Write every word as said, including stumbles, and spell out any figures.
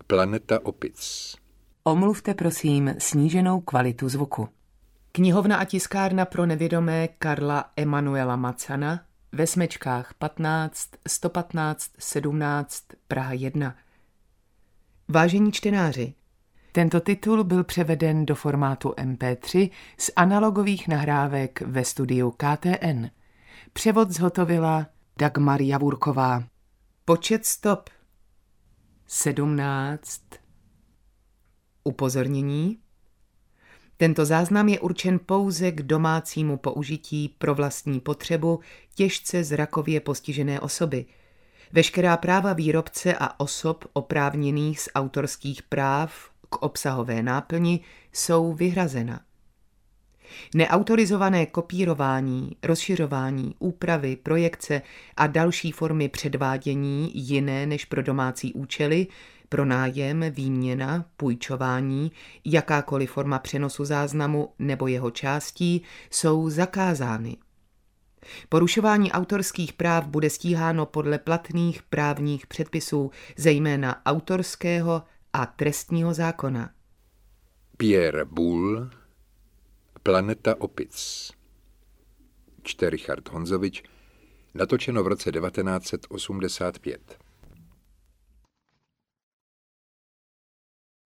Planeta opic. Omluvte prosím sníženou kvalitu zvuku. Knihovna a tiskárna pro nevědomé Karla Emanuela Macana ve Smečkách patnáct, sto patnáct, sedmnáct, Praha jedna. Vážení čtenáři, tento titul byl převeden do formátu em pé tři z analogových nahrávek ve studiu K T N. Převod zhotovila Dagmar Javurková. Počet stop sedmnáct. Upozornění. Tento záznam je určen pouze k domácímu použití pro vlastní potřebu těžce zrakově postižené osoby. Veškerá práva výrobce a osob oprávněných z autorských práv k obsahové náplni jsou vyhrazena. Neautorizované kopírování, rozšiřování, úpravy, projekce a další formy předvádění jiné než pro domácí účely, pronájem, výměna, půjčování, jakákoliv forma přenosu záznamu nebo jeho částí jsou zakázány. Porušování autorských práv bude stíháno podle platných právních předpisů, zejména autorského a trestního zákona. Pierre Boulle, Planeta opic. Čte Richard Honzovič, natočeno v roce devatenáct set osmdesát pět.